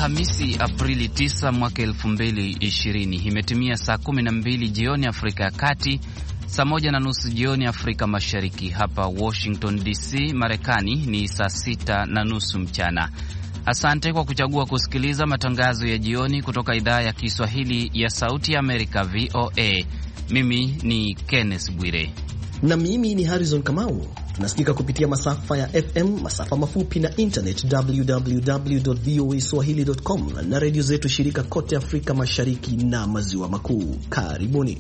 Alhamisi, Aprili 9 mwaka 2020. Imetimia saa 12 jioni Afrika ya Kati, saa 1:30 jioni Afrika Mashariki. Hapa Washington DC, Marekani ni saa 6:30 mchana. Asante kwa kuchagua kusikiliza matangazo ya jioni kutoka idhaa ya Kiswahili ya Sauti ya Amerika, VOA. Mimi ni Kenneth Bwire. Na mimi ni Harrison Kamau. Tunasikika kupitia masafa ya FM, masafa mafupi na internet www.voaswahili.com na redio zetu shirika kote Afrika Mashariki na Maziwa Makuu. Karibuni.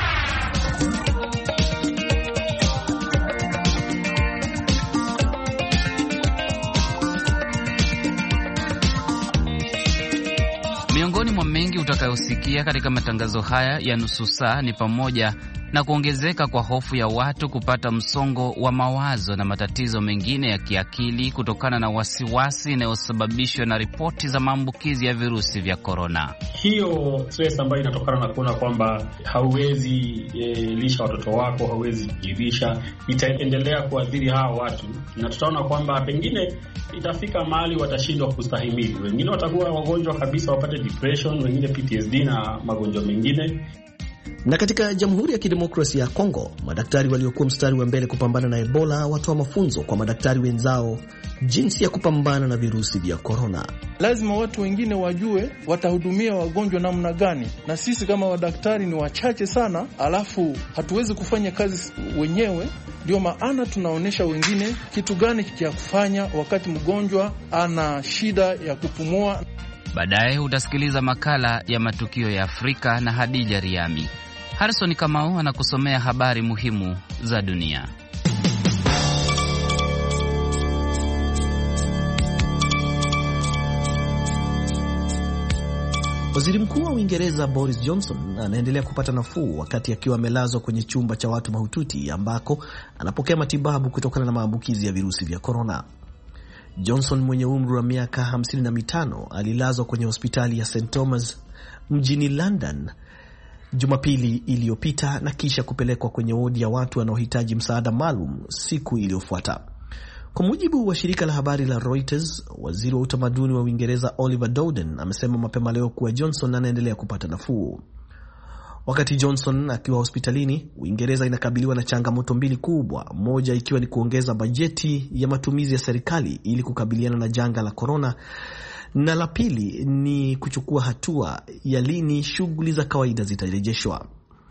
Miongoni mwa mengi utakayosikia katika matangazo haya ya nusu saa ni pamoja na kuongezeka kwa hofu ya watu kupata msongo wa mawazo na matatizo mengine ya kiakili kutokana na wasiwasi inayosababishwa na ripoti za maambukizi ya virusi vya korona. Hiyo stress ambayo inatokana na kuona kwamba hauwezi lisha watoto wako, hauwezi kujirisha, itaendelea kuadhiri hawa watu, na tutaona kwamba pengine itafika mahali watashindwa kustahimili. Wengine watakuwa wagonjwa kabisa, wapate depression, wengine PTSD na magonjwa mengine. Na katika Jamhuri ya Kidemokrasia ya Kongo, madaktari waliokuwa mstari wa mbele kupambana na Ebola watoa mafunzo kwa madaktari wenzao jinsi ya kupambana na virusi vya korona. Lazima watu wengine wajue watahudumia wagonjwa namna gani, na sisi kama madaktari ni wachache sana, alafu hatuwezi kufanya kazi wenyewe. Ndio maana tunaonesha wengine kitu gani cha kufanya wakati mgonjwa ana shida ya kupumua. Baadaye utasikiliza makala ya matukio ya Afrika na Hadija Riami. Harrison Kamau anakusomea habari muhimu za dunia. Waziri Mkuu wa Uingereza Boris Johnson anaendelea kupata nafuu wakati akiwa amelazwa kwenye chumba cha watu mahututi ambako anapokea matibabu kutokana na maambukizi ya virusi vya korona. Johnson mwenye umri wa miaka 55 alilazwa kwenye hospitali ya St Thomas mjini London Jumapili iliyopita na kisha kupelekwa kwenye wodi ya watu wanaohitaji msaada maalum siku iliyofuata. Kwa mujibu wa shirika la habari la Reuters, waziri wa utamaduni wa Uingereza Oliver Dowden amesema mapema leo kuwa Johnson anaendelea kupata nafuu. Wakati Johnson akiwa hospitalini, Uingereza inakabiliwa na changamoto mbili kubwa, moja ikiwa ni kuongeza bajeti ya matumizi ya serikali ili kukabiliana na janga la korona, na la pili ni kuchukua hatua ya lini shughuli za kawaida zitarejeshwa.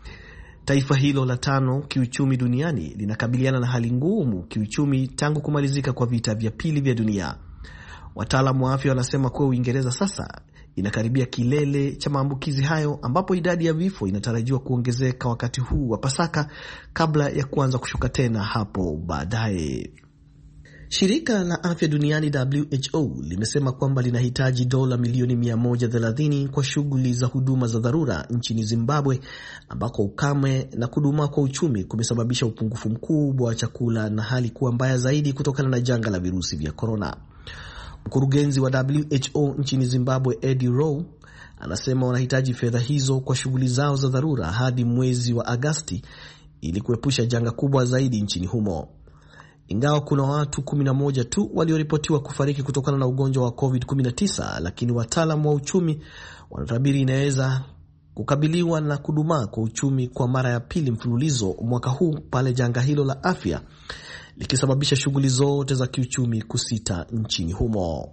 Taifa hilo la tano kiuchumi duniani linakabiliana na hali ngumu kiuchumi tangu kumalizika kwa vita vya pili vya dunia. Wataalamu wa afya wanasema kuwa Uingereza sasa inakaribia kilele cha maambukizi hayo, ambapo idadi ya vifo inatarajiwa kuongezeka wakati huu wa Pasaka kabla ya kuanza kushuka tena hapo baadaye. Shirika la afya duniani WHO limesema kwamba linahitaji dola milioni 130 kwa shughuli za huduma za dharura nchini Zimbabwe, ambako ukame na kudumaa kwa uchumi kumesababisha upungufu mkubwa wa chakula na hali kuwa mbaya zaidi kutokana na janga la virusi vya korona. Mkurugenzi wa WHO nchini Zimbabwe, Eddie Rowe, anasema wanahitaji fedha hizo kwa shughuli zao za dharura hadi mwezi wa Agosti ili kuepusha janga kubwa zaidi nchini humo. Ingawa kuna watu 11 tu walioripotiwa kufariki kutokana na ugonjwa wa COVID-19, lakini wataalamu wa uchumi wanatabiri inaweza kukabiliwa na kudumaa kwa uchumi kwa mara ya pili mfululizo mwaka huu pale janga hilo la afya likisababisha shughuli zote za kiuchumi kusita nchini humo.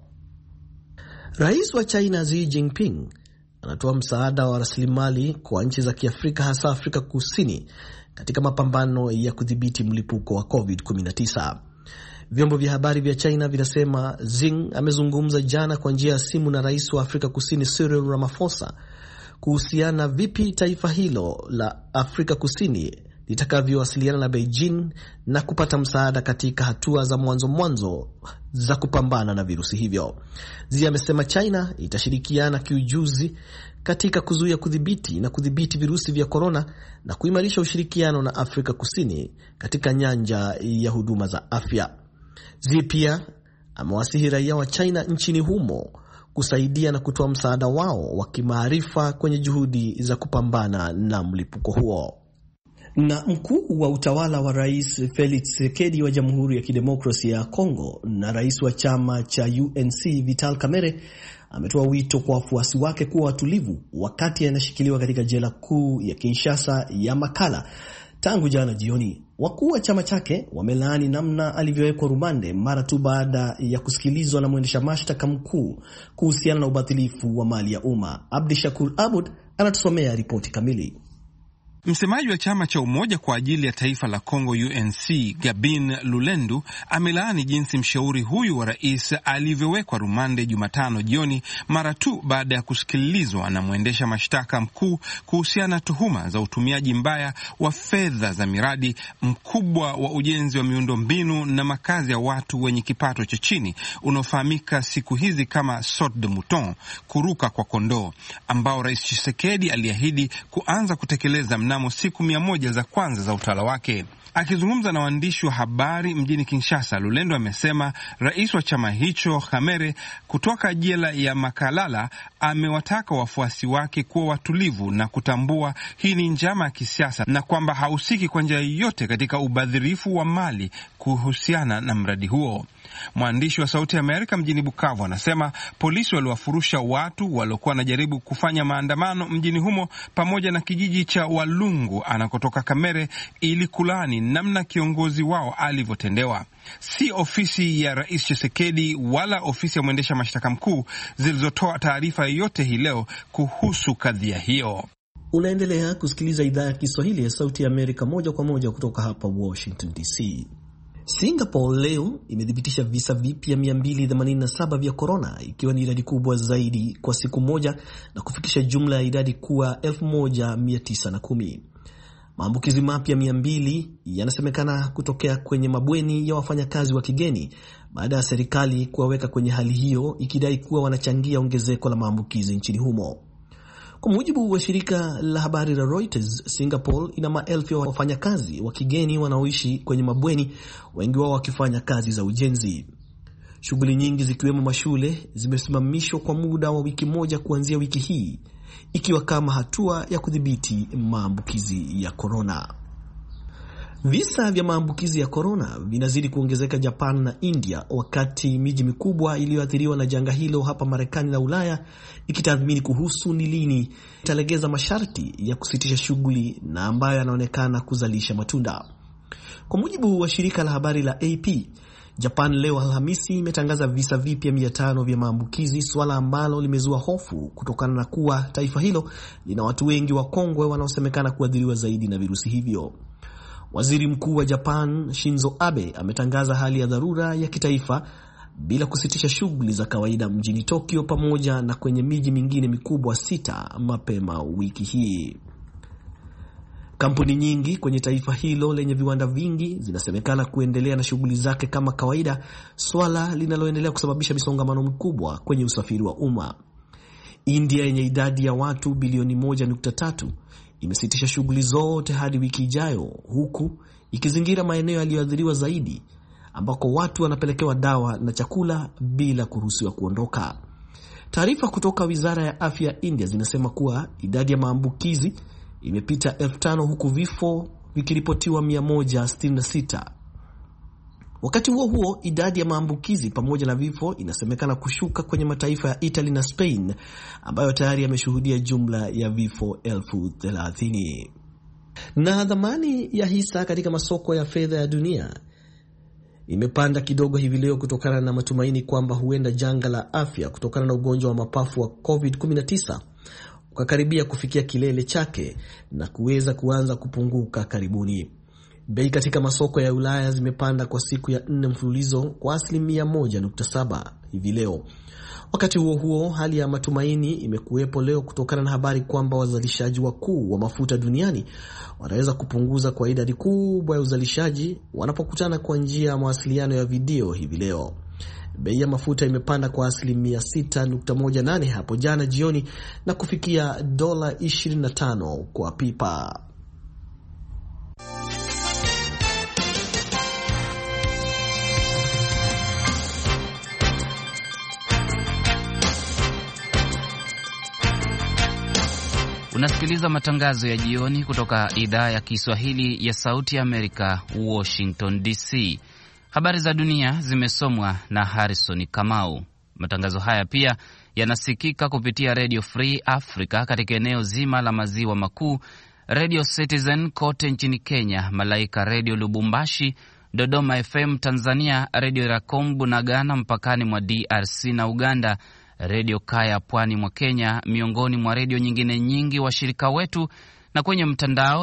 Rais wa China Xi Jinping anatoa msaada wa rasilimali kwa nchi za Kiafrika, hasa Afrika Kusini, katika mapambano ya kudhibiti mlipuko wa COVID-19. Vyombo vya habari vya China vinasema Xi amezungumza jana kwa njia ya simu na rais wa Afrika Kusini Cyril Ramaphosa kuhusiana vipi taifa hilo la Afrika Kusini litakavyowasiliana na Beijing na kupata msaada katika hatua za mwanzo za kupambana na virusi hivyo. Xi amesema China itashirikiana kiujuzi katika kuzuia kudhibiti virusi vya korona na kuimarisha ushirikiano na Afrika Kusini katika nyanja ya huduma za afya. Xi pia amewasihi raia wa China nchini humo kusaidia na kutoa msaada wao wa kimaarifa kwenye juhudi za kupambana na mlipuko huo. Na mkuu wa utawala wa Rais Felix Tshisekedi wa Jamhuri ya Kidemokrasia ya Kongo na rais wa chama cha UNC Vital Kamerhe ametoa wito kwa wafuasi wake kuwa watulivu wakati anashikiliwa katika jela kuu ya Kinshasa ya Makala tangu jana jioni. Wakuu wa chama chake wamelaani namna alivyowekwa rumande mara tu baada ya kusikilizwa na mwendesha mashtaka mkuu kuhusiana na ubadhilifu wa mali ya umma. Abdishakur Abud anatusomea ripoti kamili. Msemaji wa chama cha Umoja kwa ajili ya Taifa la Kongo UNC, Gabin Lulendu, amelaani jinsi mshauri huyu wa rais alivyowekwa rumande Jumatano jioni mara tu baada ya kusikilizwa na mwendesha mashtaka mkuu kuhusiana na tuhuma za utumiaji mbaya wa fedha za miradi mkubwa wa ujenzi wa miundombinu na makazi ya watu wenye kipato cha chini unaofahamika siku hizi kama saut de mouton, kuruka kwa kondoo, ambao Rais Tshisekedi aliahidi kuanza kutekeleza mnamo siku 100 za kwanza za utawala wake. Akizungumza na waandishi wa habari mjini Kinshasa, Lulendo amesema rais wa chama hicho Kamerhe kutoka jela ya Makalala amewataka wafuasi wake kuwa watulivu na kutambua hii ni njama ya kisiasa na kwamba hahusiki kwa njia yoyote katika ubadhirifu wa mali kuhusiana na mradi huo. Mwandishi wa Sauti ya Amerika mjini Bukavu anasema polisi waliwafurusha watu waliokuwa wanajaribu kufanya maandamano mjini humo pamoja na kijiji cha Walungu anakotoka Kamerhe ili kulaani namna kiongozi wao alivyotendewa. Si ofisi ya Rais Tshisekedi wala ofisi ya mwendesha mashtaka mkuu zilizotoa taarifa yoyote hii leo kuhusu kadhia hiyo. Unaendelea kusikiliza idhaa ya Kiswahili ya Sauti ya Amerika moja kwa moja kutoka hapa Washington DC. Singapore leo imethibitisha visa vipya 287 vya corona, ikiwa ni idadi kubwa zaidi kwa siku moja na kufikisha jumla ya idadi kuwa 1910. Maambukizi mapya 200 yanasemekana kutokea kwenye mabweni ya wafanyakazi wa kigeni baada ya serikali kuwaweka kwenye hali hiyo, ikidai kuwa wanachangia ongezeko la maambukizi nchini humo. Kwa mujibu wa shirika la habari la Reuters, Singapore ina maelfu ya wafanyakazi wa kigeni wanaoishi kwenye mabweni, wengi wao wakifanya kazi za ujenzi. Shughuli nyingi zikiwemo mashule zimesimamishwa kwa muda wa wiki moja kuanzia wiki hii, ikiwa kama hatua ya kudhibiti maambukizi ya corona. Visa vya maambukizi ya corona vinazidi kuongezeka Japan na India, wakati miji mikubwa iliyoathiriwa na janga hilo hapa Marekani na Ulaya ikitathmini kuhusu ni lini italegeza masharti ya kusitisha shughuli na ambayo yanaonekana kuzalisha matunda. Kwa mujibu wa shirika la habari la AP, Japan leo Alhamisi imetangaza visa vipya 500 vya maambukizi, swala ambalo limezua hofu kutokana na kuwa taifa hilo lina watu wengi wakongwe wanaosemekana kuathiriwa zaidi na virusi hivyo. Waziri Mkuu wa Japan Shinzo Abe ametangaza hali ya dharura ya kitaifa bila kusitisha shughuli za kawaida mjini Tokyo pamoja na kwenye miji mingine mikubwa 6 mapema wiki hii. Kampuni nyingi kwenye taifa hilo lenye viwanda vingi zinasemekana kuendelea na shughuli zake kama kawaida, swala linaloendelea kusababisha misongamano mkubwa kwenye usafiri wa umma. India yenye idadi ya watu bilioni 1.3 imesitisha shughuli zote hadi wiki ijayo, huku ikizingira maeneo yaliyoathiriwa zaidi ambako watu wanapelekewa dawa na chakula bila kuruhusiwa kuondoka. Taarifa kutoka Wizara ya Afya ya India zinasema kuwa idadi ya maambukizi imepita 5,000 huku vifo vikiripotiwa 166. Wakati huo huo, idadi ya maambukizi pamoja na vifo inasemekana kushuka kwenye mataifa ya Italy na Spain ambayo tayari yameshuhudia jumla ya vifo 30,000. Na dhamani ya hisa katika masoko ya fedha ya dunia imepanda kidogo hivi leo kutokana na matumaini kwamba huenda janga la afya kutokana na ugonjwa wa mapafu wa COVID-19 ukakaribia kufikia kilele chake na kuweza kuanza kupunguka karibuni. Bei katika masoko ya Ulaya zimepanda kwa siku ya 4 mfululizo kwa 1.7% hivi leo. Wakati huo huo, hali ya matumaini imekuwepo leo kutokana na habari kwamba wazalishaji wakuu wa mafuta duniani wanaweza kupunguza kwa idadi kubwa ya uzalishaji wanapokutana kwa njia ya mawasiliano ya video hivi leo. Bei ya mafuta imepanda kwa 6.18% hapo jana jioni na kufikia $25 kwa pipa. Unasikiliza matangazo ya jioni kutoka idhaa ya Kiswahili ya Sauti ya Amerika, Washington DC. Habari za dunia zimesomwa na Harrison Kamau. Matangazo haya pia yanasikika kupitia Radio Free Africa katika eneo zima la maziwa makuu, Radio Citizen kote nchini Kenya, Malaika Radio Lubumbashi, Dodoma FM Tanzania, Radio Racom Bunagana mpakani mwa DRC na Uganda, Radio Kaya pwani mwa Kenya, miongoni mwa redio nyingine nyingi washirika wetu, na kwenye mtandao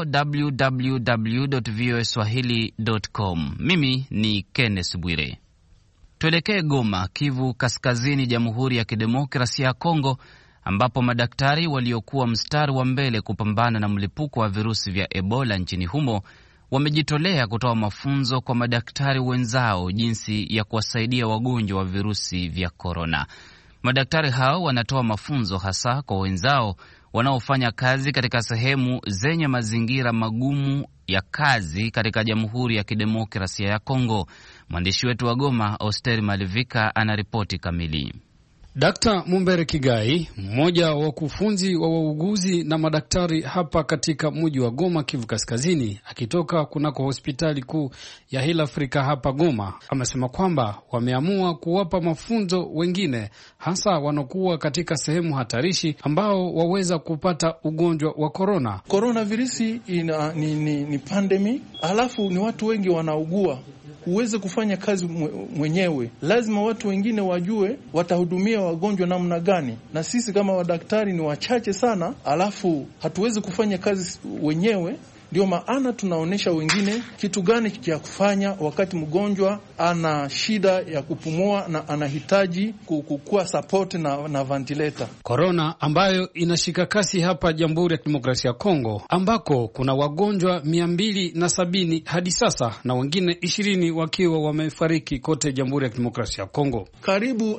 www.voaswahili.com. Mimi ni Kenneth Bwire. Tuelekee Goma, Kivu Kaskazini, Jamhuri ya Kidemokrasia ya Kongo, ambapo madaktari waliokuwa mstari wa mbele kupambana na mlipuko wa virusi vya Ebola nchini humo wamejitolea kutoa mafunzo kwa madaktari wenzao jinsi ya kuwasaidia wagonjwa wa virusi vya korona. Madaktari hao wanatoa mafunzo hasa kwa wenzao wanaofanya kazi katika sehemu zenye mazingira magumu ya kazi katika Jamhuri ya Kidemokrasia ya Kongo. Mwandishi wetu wa Goma, Osteri Malivika, anaripoti kamili. Dr. Mumbere Kigai, mmoja wa wakufunzi wa wauguzi na madaktari hapa katika mji wa Goma, Kivu Kaskazini, akitoka kunako hospitali kuu ya Hill Africa hapa Goma, amesema kwamba wameamua kuwapa mafunzo wengine, hasa wanakuwa katika sehemu hatarishi ambao waweza kupata ugonjwa wa korona. Korona virusi ni pandemic, alafu ni watu wengi wanaugua. Uweze kufanya kazi mwenyewe, lazima watu wengine wajue watahudumia wagonjwa namna gani, na sisi kama wadaktari ni wachache sana, alafu hatuwezi kufanya kazi wenyewe. Ndio maana tunaonesha wengine kitu gani cha kufanya wakati mgonjwa ana shida ya kupumua na anahitaji kukua support na ventilator. Corona ambayo inashika kasi hapa Jamhuri ya Kidemokrasia ya Kongo, ambako kuna wagonjwa 270 hadi sasa na wengine 20 wakiwa wamefariki kote Jamhuri ya Kidemokrasia ya Kongo. Karibu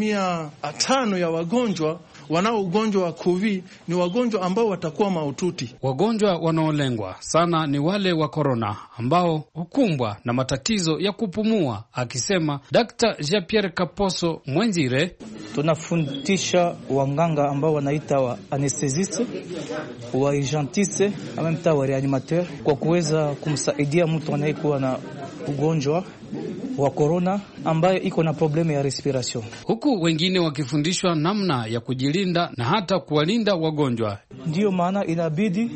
5% ya wagonjwa wanao ugonjwa wa COVID ni wagonjwa ambao watakuwa mahututi. Wagonjwa wanaolengwa sana ni wale wa korona ambao hukumbwa na matatizo ya kupumua, akisema Dr. Jean-Pierre Kaposo Mwenzire. Tunafundisha wanganga ambao wanaita wa anesthesiste, wa urgentiste, ama mta wa reanimateur, kwa kuweza kumsaidia mtu anayekuwa na ugonjwa wa corona ambaye iko na problemu ya respiration, huku wengine wakifundishwa namna ya kujilinda na hata kuwalinda wagonjwa. Ndiyo maana inabidi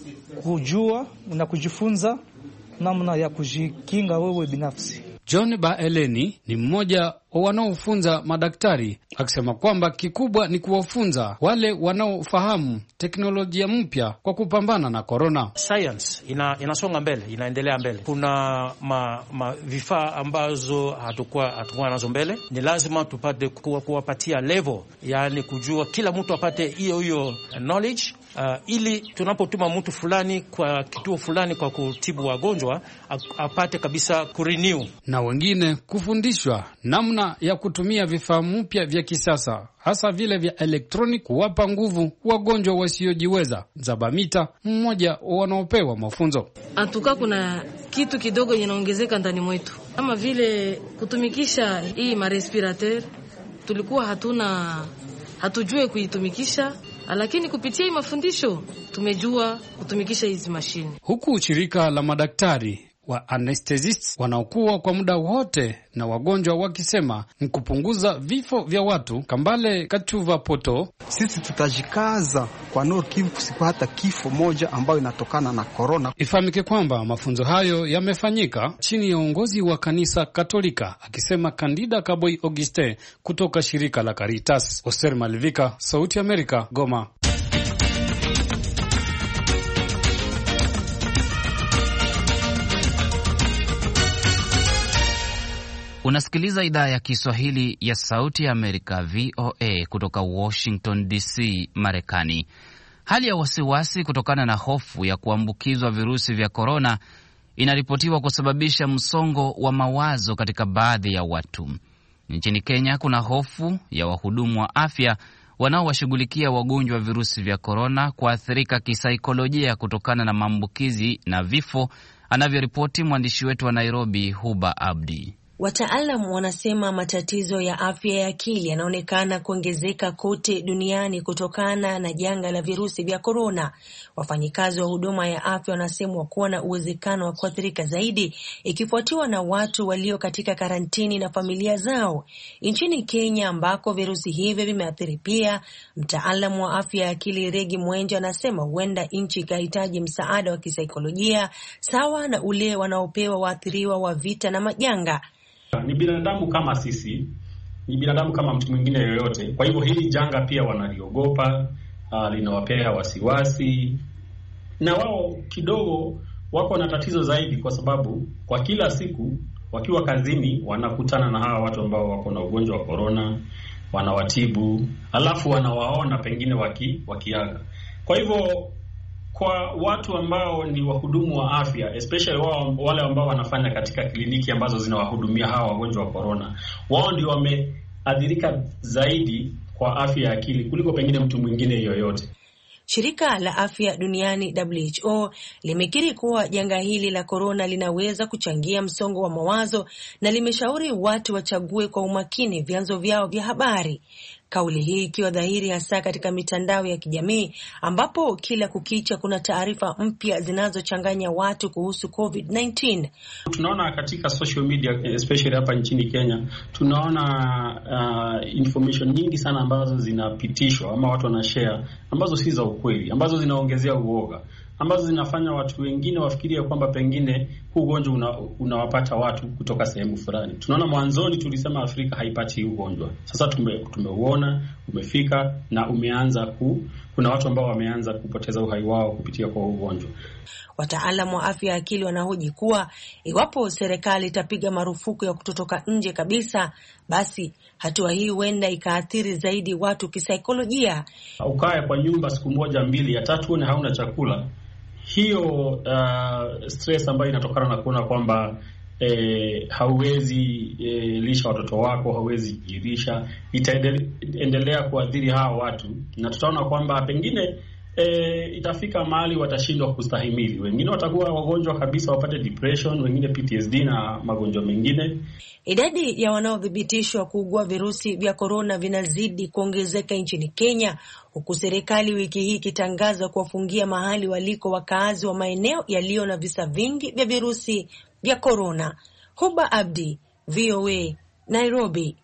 kujua na kujifunza namna ya kujikinga wewe binafsi. John Baeleni ni mmoja wa wanaofunza madaktari, akisema kwamba kikubwa ni kuwafunza wale wanaofahamu teknolojia mpya kwa kupambana na corona. Science inasonga mbele, inaendelea mbele. Kuna vifaa ambazo hatakuwa nazo mbele. Ni lazima tupate kuwapatia level, yani kujua kila mtu apate hiyo knowledge, ili tunapotuma mtu fulani kwa kituo fulani kwa kutibu wagonjwa apate kabisa kurenew, na wengine kufundishwa namna ya kutumia vifaa mpya vya kisasa, hasa vile vya elektroni, kuwapa nguvu wagonjwa wasiojiweza. Zabamita, mmoja wanaopewa mafunzo: atuka kuna kitu kidogo inaongezeka ndani mwetu, kama vile kutumikisha hii marespirateur. Tulikuwa hatujue kuitumikisha, lakini kupitia hii mafundisho tumejua kutumikisha hizi mashine. Huku shirika la madaktari wa anesthesists wanaokuwa kwa muda wote na wagonjwa wakisema ni kupunguza vifo vya watu. Kambale Kachuva Poto: sisi tutajikaza kwa Nord Kivu kusikuwa hata kifo moja ambayo inatokana na corona. Ifahamike kwamba mafunzo hayo yamefanyika chini ya uongozi wa kanisa Katolika, akisema Kandida Kaboi Auguste kutoka shirika la Caritas. Oster Malivika, Sauti Amerika, Goma. Unasikiliza idhaa ya Kiswahili ya Sauti ya Amerika, VOA, kutoka Washington DC, Marekani. Hali ya wasiwasi kutokana na hofu ya kuambukizwa virusi vya korona inaripotiwa kusababisha msongo wa mawazo katika baadhi ya watu. Nchini Kenya kuna hofu ya wahudumu wa afya wanaowashughulikia wagonjwa wa virusi vya korona kuathirika kisaikolojia kutokana na maambukizi na vifo, anavyoripoti mwandishi wetu wa Nairobi, Huba Abdi. Wataalam wanasema matatizo ya afya ya akili yanaonekana kuongezeka kote duniani kutokana na janga la virusi vya korona. Wafanyikazi wa huduma ya afya wanasemwa kuwa na uwezekano wa kuathirika zaidi, ikifuatiwa na watu walio katika karantini na familia zao. Nchini Kenya ambako virusi hivyo vimeathiri pia, mtaalamu wa afya ya akili Regi Mwenja anasema huenda nchi ikahitaji msaada wa kisaikolojia sawa na ule wanaopewa waathiriwa wa vita na majanga. Ni binadamu kama sisi, ni binadamu kama mtu mwingine yoyote. Kwa hivyo hili janga pia wanaliogopa, linawapea wasiwasi, na wao kidogo wako na tatizo zaidi, kwa sababu kwa kila siku wakiwa kazini wanakutana na hawa watu ambao wako na ugonjwa wa korona, wanawatibu, alafu wanawaona pengine wakiaga. Kwa hivyo kwa watu ambao ni wahudumu wa afya, especially wale ambao wanafanya katika kliniki ambazo zinawahudumia hawa wagonjwa wa korona, wao ndio wameathirika zaidi kwa afya ya akili kuliko pengine mtu mwingine yoyote. Shirika la Afya Duniani WHO limekiri kuwa janga hili la korona linaweza kuchangia msongo wa mawazo na limeshauri watu wachague kwa umakini vyanzo vyao vya habari. Kauli hii ikiwa dhahiri hasa katika mitandao ya kijamii ambapo kila kukicha kuna taarifa mpya zinazochanganya watu kuhusu COVID-19. Tunaona katika social media, especially hapa nchini Kenya, tunaona information nyingi sana ambazo zinapitishwa ama watu wanashare ambazo si za ukweli, ambazo zinaongezea uoga, ambazo zinafanya watu wengine wafikirie kwamba pengine huu ugonjwa unawapata watu kutoka sehemu fulani. Tunaona mwanzoni tulisema Afrika haipati ugonjwa. Sasa tumeuona, umefika na umeanza kuna watu ambao wameanza kupoteza uhai wao kupitia kwa ugonjwa. Wataalamu wa afya ya akili wanahoji kuwa iwapo serikali itapiga marufuku ya kutotoka nje kabisa, basi hatua hii huenda ikaathiri zaidi watu kisaikolojia. Ukae kwa nyumba siku moja mbili ya tatu na hauna chakula, hiyo stress ambayo inatokana na kuona kwamba hauwezi lisha watoto wako, hauwezi jirisha, itaendelea kuathiri hawa watu, na tutaona kwamba pengine itafika mahali watashindwa kustahimili. Wengine watakuwa wagonjwa kabisa, wapate depression, wengine PTSD na magonjwa mengine. Idadi ya wanaothibitishwa kuugua virusi vya korona vinazidi kuongezeka nchini Kenya, huku serikali wiki hii ikitangaza kuwafungia mahali waliko wakaazi wa maeneo yaliyo na visa vingi vya virusi vya korona. Huba Abdi, VOA, Nairobi.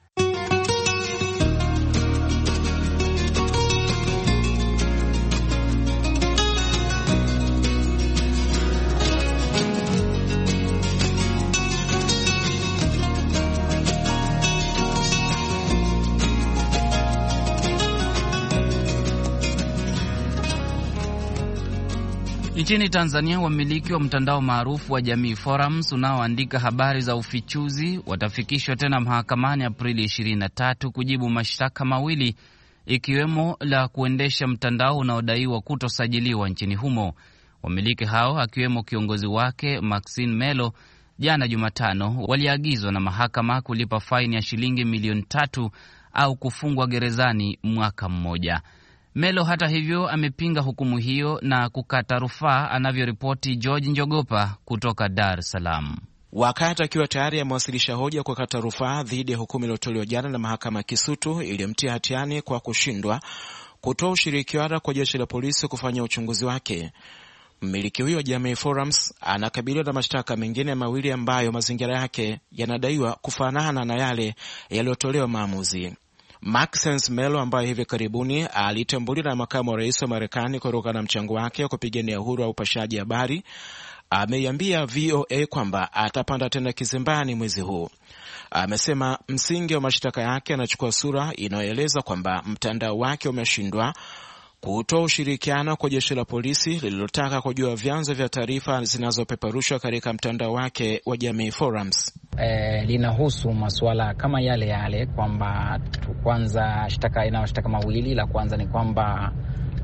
Nchini Tanzania, wamiliki wa mtandao maarufu wa Jamii Forums unaoandika habari za ufichuzi watafikishwa tena mahakamani Aprili 23 kujibu mashtaka mawili, ikiwemo la kuendesha mtandao unaodaiwa kutosajiliwa nchini humo. Wamiliki hao akiwemo kiongozi wake Maxine Melo, jana Jumatano, waliagizwa na mahakama kulipa faini ya shilingi milioni 3 au kufungwa gerezani mwaka mmoja. Melo hata hivyo amepinga hukumu hiyo na kukata rufaa, anavyoripoti George Njogopa kutoka Dar es Salaam. Wakati akiwa tayari amewasilisha hoja kwa kata rufaa dhidi ya hukumu iliyotolewa jana na mahakama ya Kisutu iliyomtia hatiani kwa kushindwa kutoa ushirikiano kwa jeshi la polisi kufanya uchunguzi wake, mmiliki huyo wa Jamii Forums anakabiliwa na mashtaka mengine mawili ambayo mazingira yake yanadaiwa kufanana na yale yaliyotolewa maamuzi. Maxine Melo, ambaye hivi karibuni alitambuliwa na makamu wa rais wa Marekani kutokana na mchango wake wa kupigania uhuru wa upashaji habari, ameiambia VOA kwamba atapanda tena kizimbani mwezi huu. Amesema msingi wa mashtaka yake anachukua sura inayoeleza kwamba mtandao wake umeshindwa kutoa ushirikiano kwa jeshi la polisi lililotaka kujua vyanzo vya taarifa zinazopeperushwa katika mtandao wake wa Jamii Forums. Linahusu masuala kama yale kwamba kwanza inayoshtaka mawili. La kwanza ni kwamba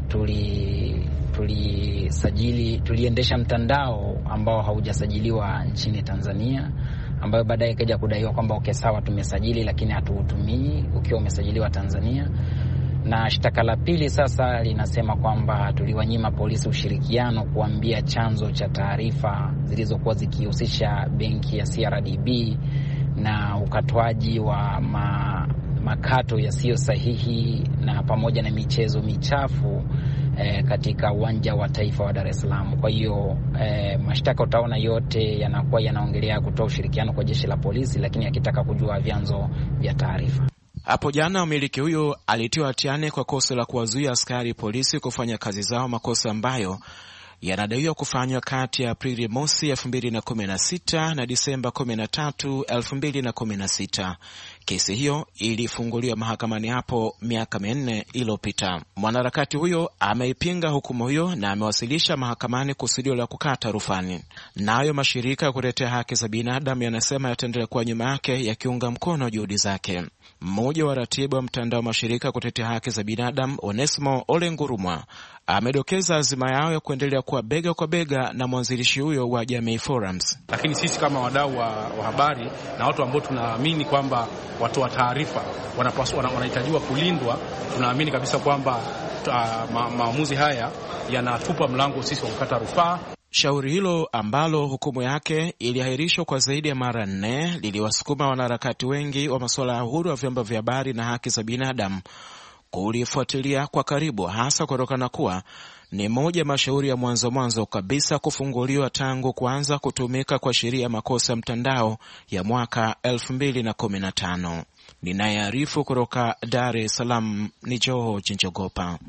tuliendesha mtandao ambao haujasajiliwa nchini Tanzania, ambayo baadaye ikaja kudaiwa kwamba sawa tumesajili lakini hatuutumii ukiwa umesajiliwa Tanzania. Na shtaka la pili sasa linasema kwamba tuliwanyima polisi ushirikiano kuambia chanzo cha taarifa zilizokuwa zikihusisha benki ya CRDB na ukatwaji wa makato yasiyo sahihi na pamoja na michezo michafu katika uwanja wa taifa wa Dar es Salaam. Kwa hiyo mashtaka utaona yote yanakuwa yanaongelea kutoa ushirikiano kwa jeshi la polisi, lakini akitaka kujua vyanzo vya taarifa. Hapo jana mmiliki huyo alitiwa hatiani kwa kosa la kuwazuia askari polisi kufanya kazi zao, makosa ambayo yanadaiwa kufanywa kati ya Aprili mosi 2016 na Disemba 13, 2016. Kesi hiyo ilifunguliwa mahakamani hapo miaka 4 iliyopita. Mwanaharakati huyo ameipinga hukumu hiyo na amewasilisha mahakamani kusudio la kukata rufani. Nayo mashirika ya kutetea haki za binadamu yanasema yataendelea kuwa nyuma yake yakiunga mkono juhudi zake. Mmoja wa ratibu wa mtandao wa mashirika kutetea haki za binadamu, Onesmo Ole Ngurumwa, amedokeza azima yao ya kuendelea kuwa bega kwa bega na mwanzilishi huyo wa Jamii Forums. Lakini sisi kama wadau wa habari na watu ambao tunaamini kwamba watu wa taarifa wanahitajiwa kulindwa, tunaamini kabisa kwamba maamuzi haya yanatupa mlango sisi wa kukata rufaa. Shauri hilo ambalo hukumu yake iliahirishwa kwa zaidi ya mara 4 liliwasukuma wanaharakati wengi wa masuala ya uhuru wa vyombo vya habari na haki za binadamu kulifuatilia kwa karibu, hasa kutokana kuwa ni moja mashauri ya mwanzo kabisa kufunguliwa tangu kuanza kutumika kwa sheria ya makosa mtandao ya mwaka 2015. Ninayearifu kutoka Dar es Salaam ni Joho Jinjogopa.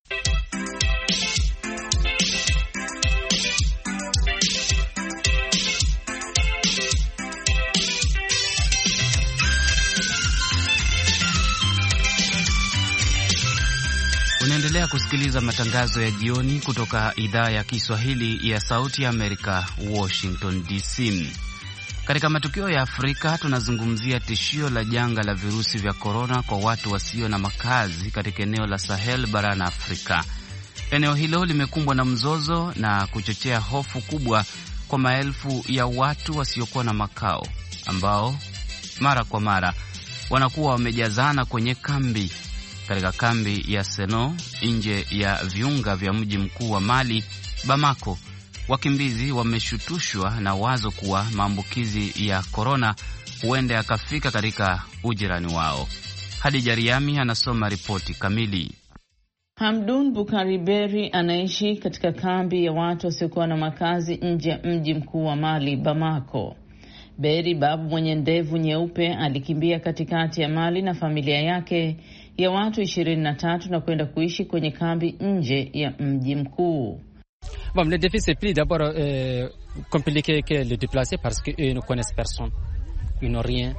Unaendelea kusikiliza matangazo ya jioni kutoka idhaa ya Kiswahili ya Sauti ya Amerika, Washington DC. Katika matukio ya Afrika tunazungumzia tishio la janga la virusi vya korona kwa watu wasio na makazi katika eneo la Sahel barani Afrika. Eneo hilo limekumbwa na mzozo na kuchochea hofu kubwa kwa maelfu ya watu wasiokuwa na makao ambao mara kwa mara wanakuwa wamejazana kwenye kambi. Katika kambi ya Seno nje ya viunga vya mji mkuu wa Mali, Bamako, wakimbizi wameshutushwa na wazo kuwa maambukizi ya korona huenda yakafika katika ujirani wao. Hadija Riami anasoma ripoti kamili. Hamdun Bukari Beri anaishi katika kambi ya watu wasiokuwa na makazi nje ya mji mkuu wa Mali, Bamako. Beri, babu mwenye ndevu nyeupe, alikimbia katikati ya Mali na familia yake ya watu 23 na kwenda kuishi kwenye kambi nje ya mji mkuu. Le défi c'est plus d'abord compliqué que les déplacés parce que eux ne connaissent personne. Ils n'ont rien.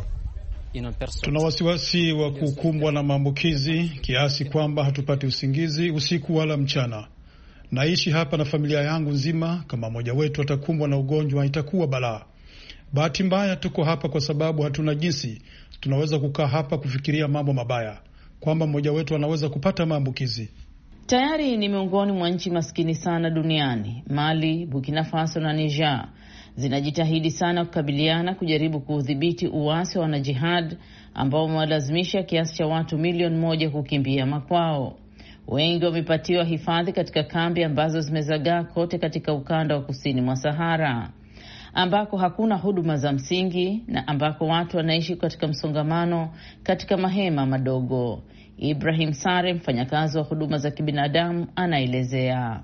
Tuna wasiwasi wa kukumbwa na maambukizi kiasi kwamba hatupati usingizi usiku wala mchana. Naishi hapa na familia yangu nzima, kama mmoja wetu atakumbwa na ugonjwa itakuwa balaa. Bahati mbaya tuko hapa kwa sababu hatuna jinsi. Tunaweza kukaa hapa kufikiria mambo mabaya, kwamba mmoja wetu anaweza kupata maambukizi. Tayari ni miongoni mwa nchi maskini sana duniani. Mali, Burkina Faso na Niger zinajitahidi sana kujaribu kuudhibiti uasi wa wanajihad ambao umewalazimisha kiasi cha watu milioni 1 kukimbia makwao. Wengi wamepatiwa hifadhi katika kambi ambazo zimezagaa kote katika ukanda wa kusini mwa Sahara, ambako hakuna huduma za msingi na ambako watu wanaishi katika msongamano katika mahema madogo. Ibrahim Sare, mfanyakazi wa huduma za kibinadamu, anaelezea.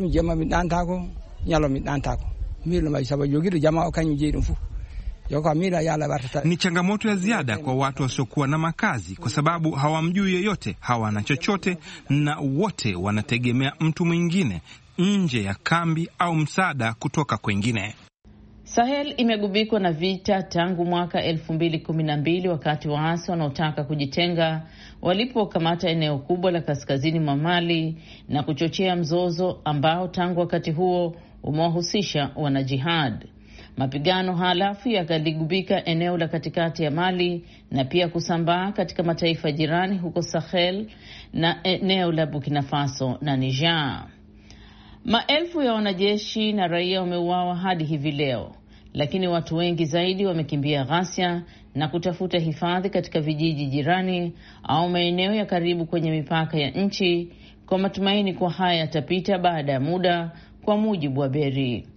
Ni changamoto ya ziada kwa watu wasiokuwa na makazi kwa sababu hawamjui yeyote, hawana chochote na wote wanategemea mtu mwingine nje ya kambi au msaada kutoka kwingine. Sahel imegubikwa na vita tangu mwaka 2012 wakati waasi wanaotaka kujitenga walipokamata eneo kubwa la kaskazini mwa Mali na kuchochea mzozo ambao tangu wakati huo umewahusisha wanajihad. Mapigano halafu yakaligubika eneo la katikati ya Mali na pia kusambaa katika mataifa jirani huko Sahel na eneo la Burkina Faso na Niger. Maelfu ya wanajeshi na raia wameuawa hadi hivi leo, lakini watu wengi zaidi wamekimbia ghasia na kutafuta hifadhi katika vijiji jirani au maeneo ya karibu kwenye mipaka ya nchi kwa matumaini kwa haya yatapita baada ya muda, kwa mujibu wa Beri.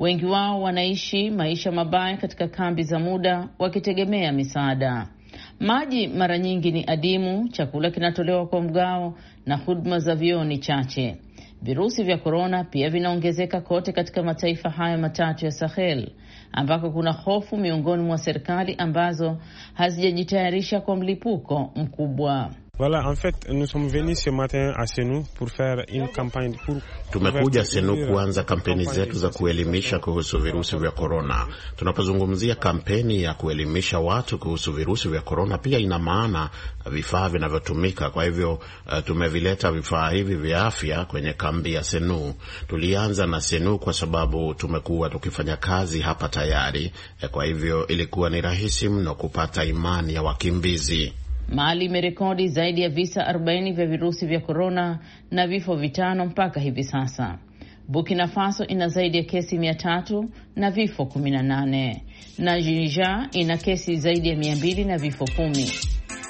Wengi wao wanaishi maisha mabaya katika kambi za muda wakitegemea misaada. Maji mara nyingi ni adimu, chakula kinatolewa kwa mgao na huduma za vyoo ni chache. Virusi vya korona pia vinaongezeka kote katika mataifa haya matatu ya Sahel, ambako kuna hofu miongoni mwa serikali ambazo hazijajitayarisha kwa mlipuko mkubwa. Voilà, en fait, nous sommes venus ce matin à Senou pour faire une campagne pour... Tumekuja Senou kuanza kampeni zetu za kuelimisha kuhusu virusi vya korona. Tunapozungumzia kampeni ya kuelimisha watu kuhusu virusi vya korona, pia ina maana vifaa vinavyotumika. Kwa hivyo tumevileta vifaa hivi vya afya kwenye kambi ya Senou. Tulianza na Senou kwa sababu tumekuwa tukifanya kazi hapa tayari. Kwa hivyo ilikuwa ni rahisi mno kupata imani ya wakimbizi. Mali imerekodi zaidi ya visa 40 vya virusi vya korona na vifo 5 mpaka hivi sasa. Burkina Faso ina zaidi ya kesi 300 na vifo 18. Na Niger ina kesi zaidi ya 200 na vifo 10.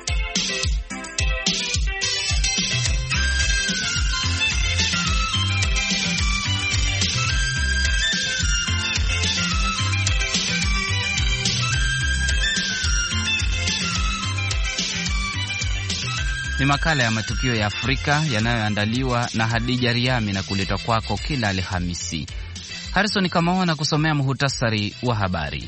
Ni makala ya matukio ya Afrika yanayoandaliwa na Hadija Riami na kuletwa kwako kila Alhamisi. Harrison Kamau anakusomea muhtasari wa habari.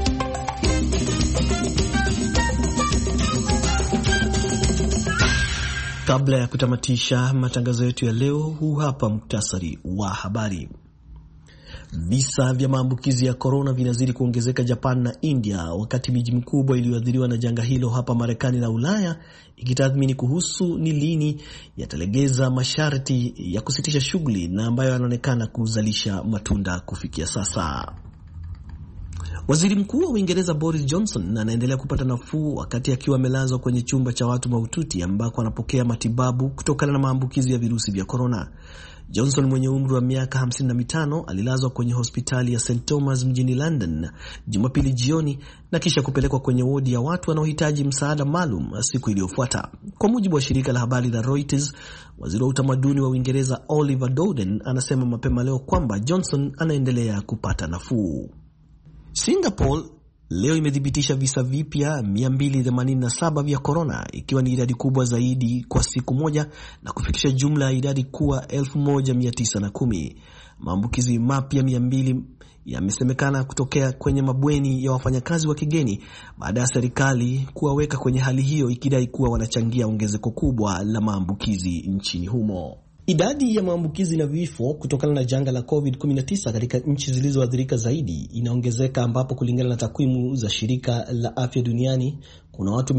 Kabla ya kutamatisha matangazo yetu ya leo, huu hapa muhtasari wa habari. Visa vya maambukizi ya korona vinazidi kuongezeka Japan na India, wakati miji mikubwa iliyoathiriwa na janga hilo hapa Marekani na Ulaya ikitathmini kuhusu ni lini yatalegeza masharti ya kusitisha shughuli na ambayo yanaonekana kuzalisha matunda kufikia sasa. Waziri Mkuu wa Uingereza Boris Johnson anaendelea kupata nafuu wakati akiwa amelazwa kwenye chumba cha watu mahututi ambako anapokea matibabu kutokana na maambukizi ya virusi vya korona. Johnson mwenye umri wa miaka 55 alilazwa kwenye hospitali ya St. Thomas mjini London Jumapili jioni na kisha kupelekwa kwenye wodi ya watu wanaohitaji msaada maalum siku iliyofuata. Kwa mujibu wa shirika la habari la Reuters, waziri wa utamaduni wa Uingereza Oliver Dowden anasema mapema leo kwamba Johnson anaendelea kupata nafuu. Singapore leo imethibitisha visa vipya 287 vya korona, ikiwa ni idadi kubwa zaidi kwa siku moja na kufikisha jumla ya idadi kuwa 1910. Maambukizi mapya 200 yamesemekana kutokea kwenye mabweni ya wafanyakazi wa kigeni baada ya serikali kuwaweka kwenye hali hiyo, ikidai kuwa wanachangia ongezeko kubwa la maambukizi nchini humo. Idadi ya maambukizi na vifo kutokana na janga la COVID-19 katika nchi zilizoathirika zaidi inaongezeka, ambapo kulingana na takwimu za shirika la afya duniani kuna watu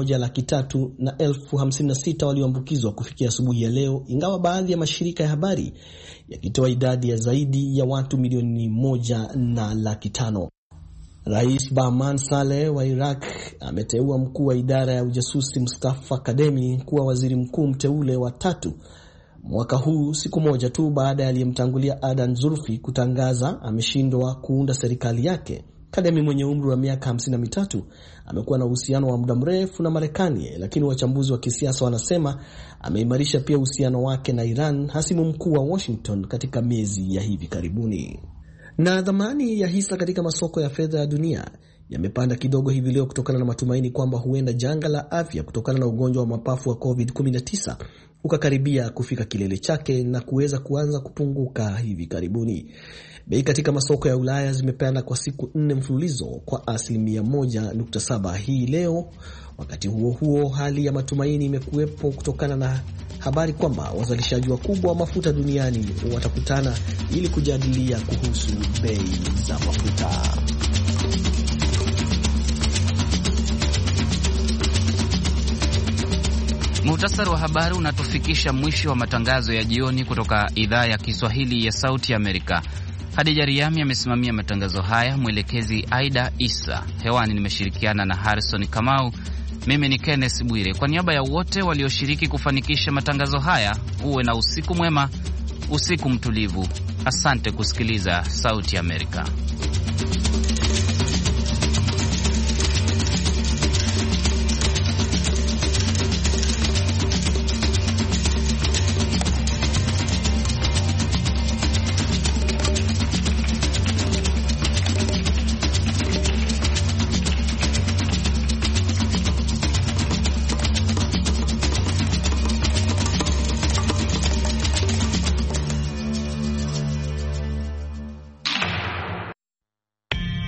1,356,056 walioambukizwa kufikia asubuhi ya leo, ingawa baadhi ya mashirika ya habari yakitoa idadi ya zaidi ya watu 1,500,000. Rais Bahman Saleh wa Iraq ameteua mkuu wa idara ya ujasusi Mustafa Kademi kuwa waziri mkuu mteule wa 3 mwaka huu, siku moja tu baada ya aliyemtangulia Adan Zulfi kutangaza ameshindwa kuunda serikali yake. Kademi mwenye umri wa miaka 53 amekuwa na uhusiano wa muda mrefu na Marekani, lakini wachambuzi wa kisiasa wanasema ameimarisha pia uhusiano wake na Iran, hasimu mkuu wa Washington, katika miezi ya hivi karibuni. Na dhamani ya hisa katika masoko ya fedha ya dunia yamepanda kidogo hivi leo kutokana na matumaini kwamba huenda janga la afya kutokana na ugonjwa wa mapafu wa COVID-19 ukakaribia kufika kilele chake na kuweza kuanza kupunguka hivi karibuni. Bei katika masoko ya Ulaya zimepanda kwa siku 4 mfululizo kwa 1.7% hii leo. Wakati huo huo, hali ya matumaini imekuwepo kutokana na habari kwamba wazalishaji wakubwa wa mafuta duniani watakutana ili kujadilia kuhusu bei za mafuta. Muhtasari wa habari unatufikisha mwisho wa matangazo ya jioni kutoka idhaa ya Kiswahili ya Sauti Amerika. Hadija Riami amesimamia matangazo haya, mwelekezi Aida Isa. Hewani nimeshirikiana na Harrison Kamau. Mimi ni Kenneth Bwire. Kwa niaba ya wote walioshiriki kufanikisha matangazo haya, uwe na usiku mwema, usiku mtulivu. Asante kusikiliza Sauti Amerika.